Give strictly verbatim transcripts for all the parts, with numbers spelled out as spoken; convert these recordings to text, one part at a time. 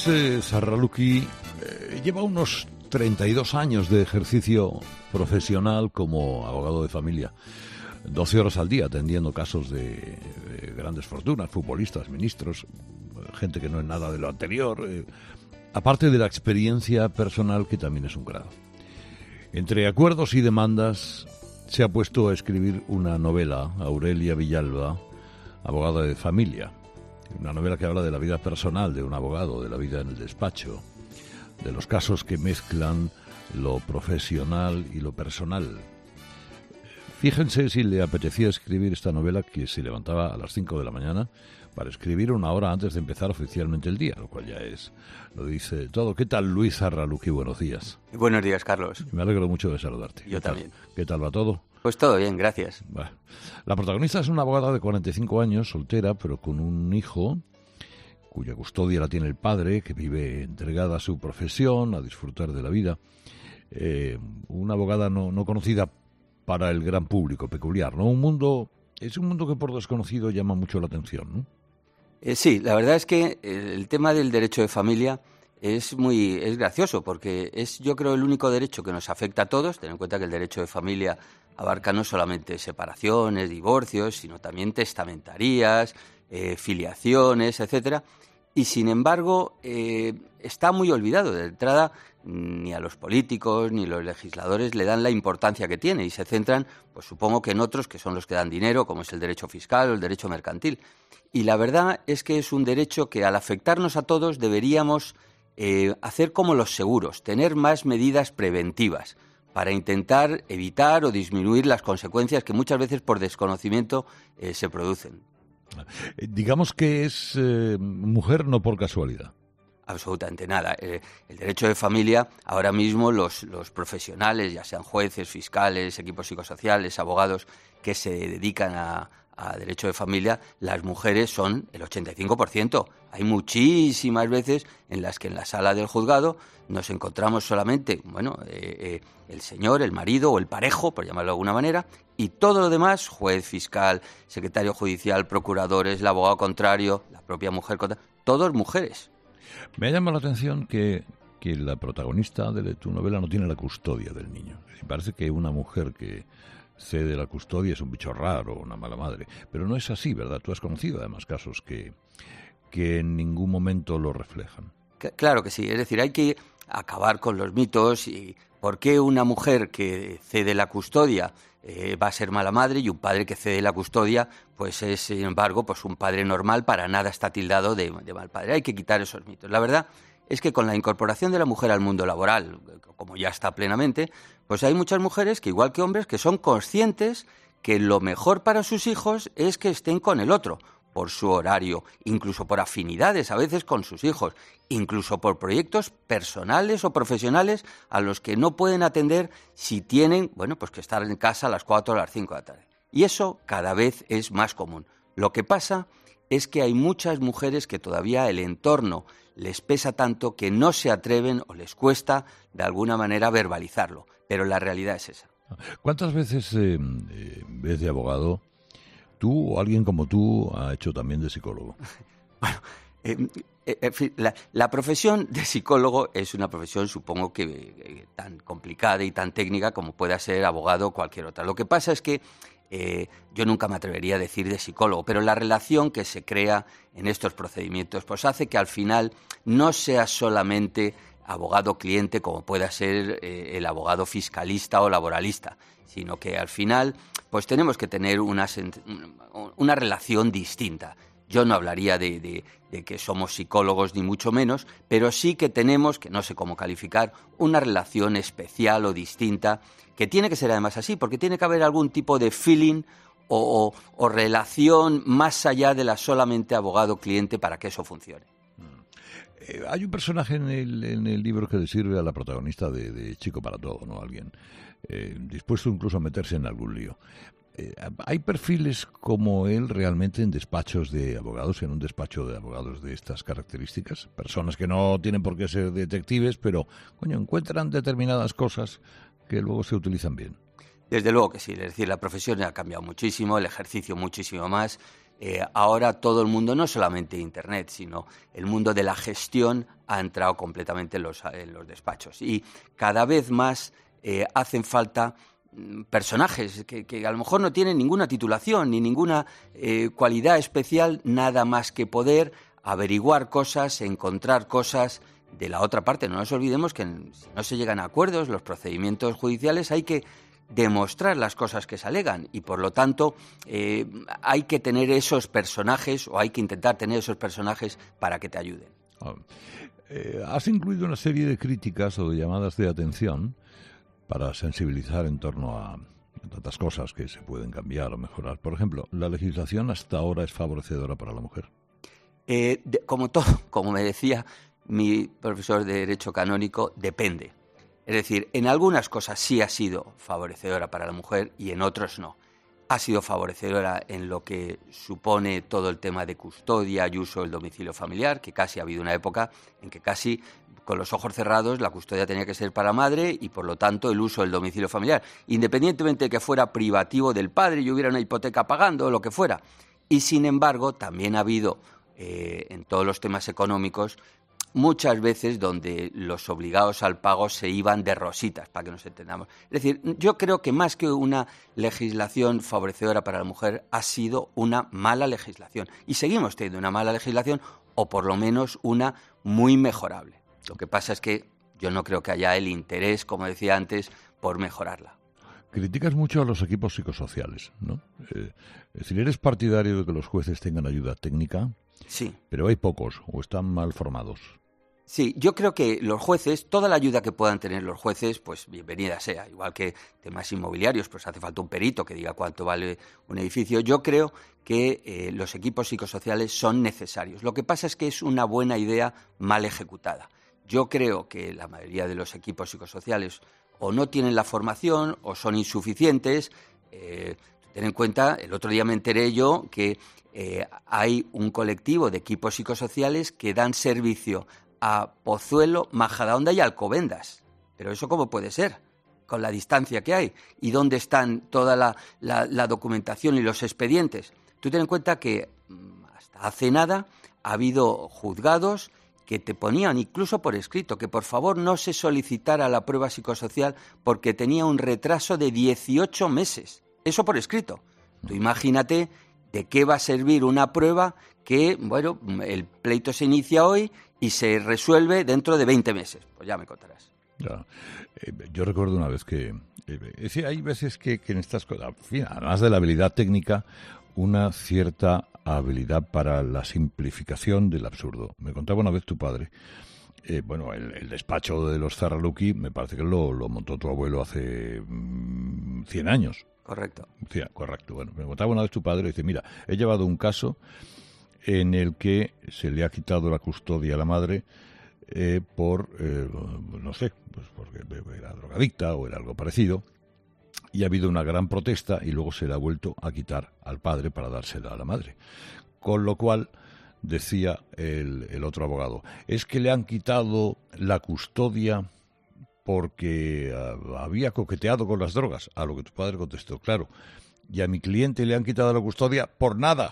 Luis eh, Zarraluki eh, lleva unos treinta y dos años de ejercicio profesional como abogado de familia. doce horas al día atendiendo casos de, de grandes fortunas, futbolistas, ministros, gente que no es nada de lo anterior, eh, aparte de la experiencia personal que también es un grado. Entre acuerdos y demandas se ha puesto a escribir una novela, Aurelia Villalba, abogada de familia. Una novela que habla de la vida personal de un abogado, de la vida en el despacho, de los casos que mezclan lo profesional y lo personal. Fíjense si le apetecía escribir esta novela, que se levantaba a las cinco de la mañana para escribir una hora antes de empezar oficialmente el día, lo cual ya es, lo dice todo. ¿Qué tal, Luis Zarraluki? Buenos días. Buenos días, Carlos. Me alegro mucho de saludarte. Yo también. ¿Qué tal va todo? Pues todo bien, gracias. Bueno, la protagonista es una abogada de cuarenta y cinco años, soltera, pero con un hijo cuya custodia la tiene el padre, que vive entregada a su profesión, a disfrutar de la vida. Eh, una abogada no, no conocida para el gran público, peculiar, ¿no? Un mundo, es un mundo que por desconocido llama mucho la atención, ¿no? Eh, sí, la verdad es que el tema del derecho de familia es muy es gracioso, porque es, yo creo, el único derecho que nos afecta a todos. Ten en cuenta que el derecho de familia abarca no solamente separaciones, divorcios, sino también testamentarías, eh, filiaciones, etcétera. Y sin embargo, eh, está muy olvidado. De entrada, ni a los políticos ni los legisladores le dan la importancia que tiene y se centran, pues supongo que en otros que son los que dan dinero, como es el derecho fiscal o el derecho mercantil. Y la verdad es que es un derecho que, al afectarnos a todos, deberíamos eh, hacer como los seguros, tener más medidas preventivas para intentar evitar o disminuir las consecuencias que muchas veces por desconocimiento eh, se producen. Digamos que es eh, mujer no por casualidad. Absolutamente nada. Eh, el derecho de familia, ahora mismo los, los profesionales, ya sean jueces, fiscales, equipos psicosociales, abogados que se dedican a, a derecho de familia, las mujeres son el ochenta y cinco por ciento. Hay muchísimas veces en las que en la sala del juzgado nos encontramos solamente, bueno, eh, eh, el señor, el marido o el parejo, por llamarlo de alguna manera, y todo lo demás, juez, fiscal, secretario judicial, procuradores, el abogado contrario, la propia mujer, todos mujeres. Me ha llamado la atención que, que la protagonista de tu novela no tiene la custodia del niño. Parece que una mujer que cede la custodia es un bicho raro, una mala madre. Pero no es así, ¿verdad? Tú has conocido además casos que, que en ningún momento lo reflejan. Claro que sí. Es decir, hay que acabar con los mitos y por qué una mujer que cede la custodia eh, va a ser mala madre y un padre que cede la custodia pues es, sin embargo, pues un padre normal, para nada está tildado de, de mal padre. Hay que quitar esos mitos. La verdad es que con la incorporación de la mujer al mundo laboral, como ya está plenamente, pues hay muchas mujeres que, igual que hombres, que son conscientes que lo mejor para sus hijos es que estén con el otro, por su horario, incluso por afinidades a veces con sus hijos, incluso por proyectos personales o profesionales a los que no pueden atender si tienen, bueno, pues que estar en casa a las cuatro o a las cinco de la tarde. Y eso cada vez es más común. Lo que pasa es que hay muchas mujeres que todavía el entorno les pesa tanto que no se atreven o les cuesta de alguna manera verbalizarlo, pero la realidad es esa. ¿Cuántas veces eh, en vez de abogado tú o alguien como tú ha hecho también de psicólogo? Bueno, eh, eh, en fin, la, la profesión de psicólogo es una profesión, supongo que eh, tan complicada y tan técnica como pueda ser abogado o cualquier otra. Lo que pasa es que eh, yo nunca me atrevería a decir de psicólogo, pero la relación que se crea en estos procedimientos pues hace que al final no sea solamente abogado-cliente como pueda ser eh, el abogado fiscalista o laboralista, sino que al final pues tenemos que tener una, una relación distinta. Yo no hablaría de, de, de que somos psicólogos ni mucho menos, pero sí que tenemos, que no sé cómo calificar, una relación especial o distinta, que tiene que ser además así, porque tiene que haber algún tipo de feeling o, o, o relación más allá de la solamente abogado-cliente para que eso funcione. Eh, hay un personaje en el, en el libro que describe a la protagonista de, de Chico para todo, ¿no? Alguien eh, dispuesto incluso a meterse en algún lío. Eh, ¿Hay perfiles como él realmente en despachos de abogados, en un despacho de abogados de estas características? Personas que no tienen por qué ser detectives, pero, coño, encuentran determinadas cosas que luego se utilizan bien. Desde luego que sí, es decir, la profesión ha cambiado muchísimo, el ejercicio muchísimo más. eh, ahora todo el mundo, no solamente Internet, sino el mundo de la gestión ha entrado completamente en los, en los despachos. Y cada vez más eh, hacen falta personajes que, que a lo mejor no tienen ninguna titulación ni ninguna eh, cualidad especial, nada más que poder averiguar cosas, encontrar cosas de la otra parte. No nos olvidemos que si no se llegan a acuerdos, los procedimientos judiciales, hay que demostrar las cosas que se alegan y, por lo tanto, eh, hay que tener esos personajes o hay que intentar tener esos personajes para que te ayuden. Ah, eh, has incluido una serie de críticas o de llamadas de atención para sensibilizar en torno a tantas cosas que se pueden cambiar o mejorar. Por ejemplo, ¿la legislación hasta ahora es favorecedora para la mujer? Eh, de, como todo, como me decía mi profesor de Derecho Canónico, depende. Es decir, en algunas cosas sí ha sido favorecedora para la mujer y en otros no. Ha sido favorecedora en lo que supone todo el tema de custodia y uso del domicilio familiar, que casi ha habido una época en que casi con los ojos cerrados la custodia tenía que ser para la madre y, por lo tanto, el uso del domicilio familiar, independientemente de que fuera privativo del padre y hubiera una hipoteca pagando o lo que fuera. Y, sin embargo, también ha habido, eh, en todos los temas económicos, muchas veces donde los obligados al pago se iban de rositas, para que nos entendamos. Es decir, yo creo que más que una legislación favorecedora para la mujer, ha sido una mala legislación. Y seguimos teniendo una mala legislación, o por lo menos una muy mejorable. Lo que pasa es que yo no creo que haya el interés, como decía antes, por mejorarla. Criticas mucho a los equipos psicosociales, ¿no? Eh, es decir, ¿eres partidario de que los jueces tengan ayuda técnica? Sí. Pero hay pocos, o están mal formados. Sí, yo creo que los jueces, toda la ayuda que puedan tener los jueces, pues bienvenida sea. Igual que temas inmobiliarios, pues hace falta un perito que diga cuánto vale un edificio. Yo creo que eh, los equipos psicosociales son necesarios. Lo que pasa es que es una buena idea mal ejecutada. Yo creo que la mayoría de los equipos psicosociales o no tienen la formación o son insuficientes. Eh, ten en cuenta, el otro día me enteré yo que eh, hay un colectivo de equipos psicosociales que dan servicio a Pozuelo, Majadahonda y Alcobendas. Pero ¿eso cómo puede ser? Con la distancia que hay. ¿Y dónde están toda la, la, la documentación y los expedientes? Tú ten en cuenta que hasta hace nada ha habido juzgados que te ponían incluso por escrito que por favor no se solicitara la prueba psicosocial porque tenía un retraso de dieciocho meses. Eso por escrito. Tú imagínate de qué va a servir una prueba que, bueno, el pleito se inicia hoy y se resuelve dentro de veinte meses. Pues ya me contarás. Ya. Eh, yo recuerdo una vez que... Eh, es decir, hay veces que, que en estas cosas, además de la habilidad técnica, una cierta habilidad para la simplificación del absurdo. Me contaba una vez tu padre, eh, bueno, el, el despacho de los Zarraluki, me parece que lo, lo montó tu abuelo hace mmm, cien años. Correcto. Sí, correcto. Bueno, me contaba una vez tu padre, dice, mira, he llevado un caso en el que se le ha quitado la custodia a la madre eh, por, eh, no sé, pues porque era drogadicta o era algo parecido, y ha habido una gran protesta y luego se le ha vuelto a quitar al padre para dársela a la madre. Con lo cual, decía el, el otro abogado, es que le han quitado la custodia porque uh, había coqueteado con las drogas, a lo que tu padre contestó, claro, y a mi cliente le han quitado la custodia por nada.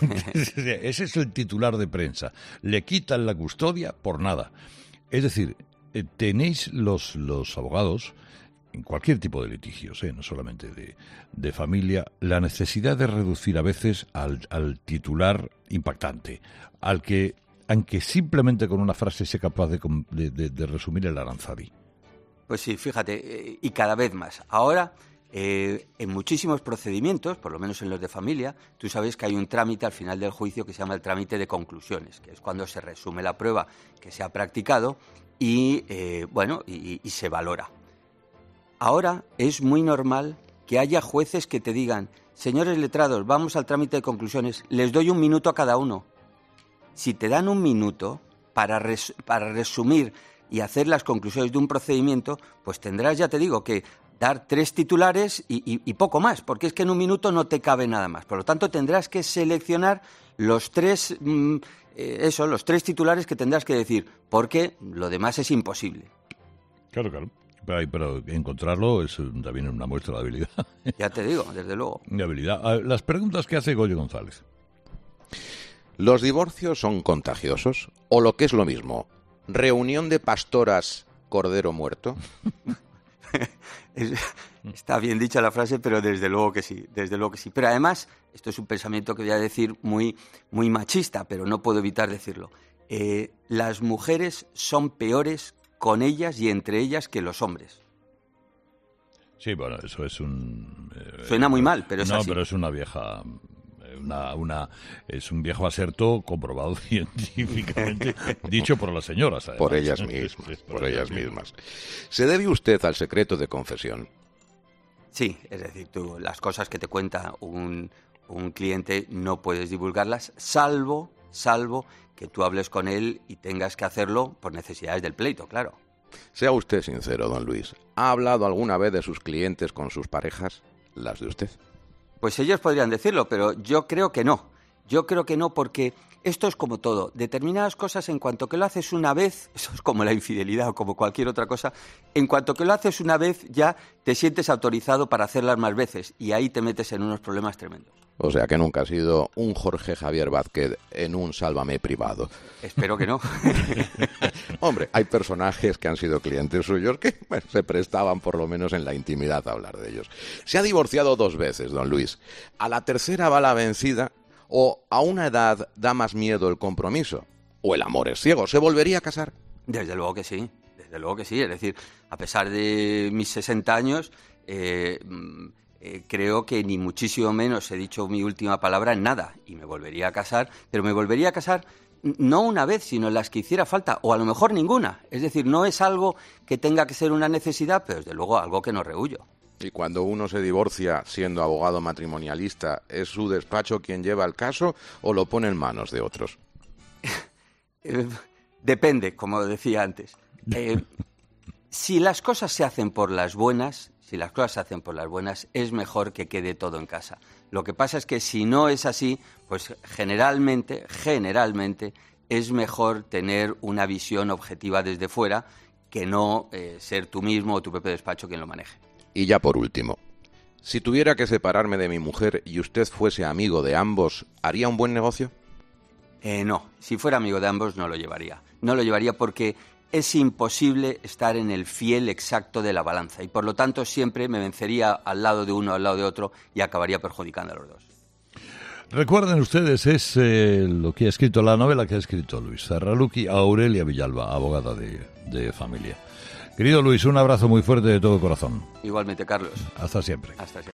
Ese es el titular de prensa, le quitan la custodia por nada. Es decir, eh, tenéis los, los abogados, en cualquier tipo de litigios, ¿eh? No solamente de, de familia, la necesidad de reducir a veces al, al titular impactante, al que, aunque simplemente con una frase sea capaz de, de, de, de resumir el Aranzadi. Pues sí, fíjate, eh, y cada vez más. Ahora, eh, en muchísimos procedimientos, por lo menos en los de familia, tú sabes que hay un trámite al final del juicio que se llama el trámite de conclusiones, que es cuando se resume la prueba que se ha practicado y, eh, bueno, y, y se valora. Ahora es muy normal que haya jueces que te digan, señores letrados, vamos al trámite de conclusiones, les doy un minuto a cada uno. Si te dan un minuto para, res, para resumir y hacer las conclusiones de un procedimiento, pues tendrás, ya te digo, que dar tres titulares y, y, y poco más, porque es que en un minuto no te cabe nada más. Por lo tanto, tendrás que seleccionar los tres, mmm, eh, eso, los tres titulares que tendrás que decir, porque lo demás es imposible. Claro, claro. Pero, pero encontrarlo es también una muestra de habilidad. Ya te digo, desde luego. De habilidad. Las preguntas que hace Goyo González. ¿Los divorcios son contagiosos? ¿O lo que es lo mismo, reunión de pastoras cordero muerto? Está bien dicha la frase, pero desde luego que sí, desde luego que sí. Pero además, esto es un pensamiento que voy a decir muy, muy machista, pero no puedo evitar decirlo. Eh, las mujeres son peores con ellas y entre ellas que los hombres. Sí, bueno, eso es un... Eh, Suena muy mal, pero es no, así. No, pero es una vieja... Una, una, es un viejo aserto comprobado científicamente, dicho por las señoras, además. Por ellas mismas, por, por ellas mismas. ¿Se debe usted al secreto de confesión? Sí, es decir, tú las cosas que te cuenta un, un cliente no puedes divulgarlas, salvo, salvo que tú hables con él y tengas que hacerlo por necesidades del pleito, claro. Sea usted sincero, don Luis. ¿Ha hablado alguna vez de sus clientes con sus parejas, las de usted? Pues ellos podrían decirlo, pero yo creo que no. Yo creo que no porque esto es como todo. Determinadas cosas, en cuanto que lo haces una vez, eso es como la infidelidad o como cualquier otra cosa, en cuanto que lo haces una vez ya te sientes autorizado para hacerlas más veces y ahí te metes en unos problemas tremendos. O sea que nunca ha sido un Jorge Javier Vázquez en un Sálvame privado. Espero que no. Hombre, hay personajes que han sido clientes suyos que bueno, se prestaban por lo menos en la intimidad a hablar de ellos. Se ha divorciado dos veces, don Luis. ¿A la tercera va la vencida o a una edad da más miedo el compromiso? ¿O el amor es ciego? ¿Se volvería a casar? Desde luego que sí, desde luego que sí. Es decir, a pesar de mis sesenta años... Eh, Eh, creo que ni muchísimo menos he dicho mi última palabra en nada y me volvería a casar, pero me volvería a casar no una vez, sino las que hiciera falta, o a lo mejor ninguna. Es decir, no es algo que tenga que ser una necesidad, pero desde luego algo que no rehuyo. Y cuando uno se divorcia siendo abogado matrimonialista, ¿es su despacho quien lleva el caso o lo pone en manos de otros? eh, depende, como decía antes. Eh, si las cosas se hacen por las buenas... Si las cosas se hacen por las buenas, es mejor que quede todo en casa. Lo que pasa es que si no es así, pues generalmente, generalmente, es mejor tener una visión objetiva desde fuera que no eh, ser tú mismo o tu propio despacho quien lo maneje. Y ya por último, si tuviera que separarme de mi mujer y usted fuese amigo de ambos, ¿haría un buen negocio? Eh, no, si fuera amigo de ambos no lo llevaría. No lo llevaría porque... es imposible estar en el fiel exacto de la balanza y por lo tanto siempre me vencería al lado de uno, al lado de otro y acabaría perjudicando a los dos. Recuerden ustedes, es eh, lo que ha escrito, la novela que ha escrito Luis Zarraluki a Aurelia Villalba, abogada de, de familia. Querido Luis, un abrazo muy fuerte de todo corazón. Igualmente, Carlos. Hasta siempre. Hasta siempre.